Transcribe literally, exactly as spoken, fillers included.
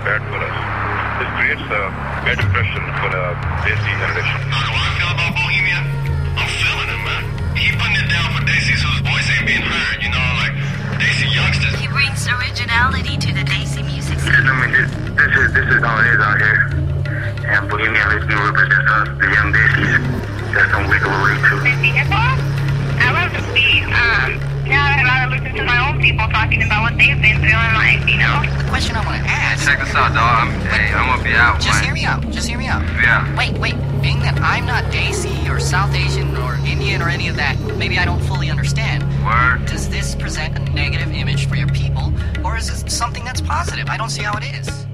bad for us. This creates a bad impression for the Desi generation. How do I feel about Bohemia? I'm feeling it, man. He putting it down for Desis whose voice ain't being heard, you know, like Desi youngsters. He brings originality to the Desi music scene. I mean, this, this is this is how it is out here. And Bohemia Listening represents us, the young Desis. That's some wiggle away too. Hip hop? I love the beat. Um, now I'd rather listen to my own people talking about what they've been through and like, you know. The question I want to ask. Check this out, dog. I'm, hey, I'm gonna be out. Just man. hear me out. Just hear me out. Yeah. Wait, wait. Being that I'm not Desi or South Asian or Indian or any of that, maybe I don't fully understand. Word. Does this present a negative image for your people, or is this something that's positive? I don't see how it is.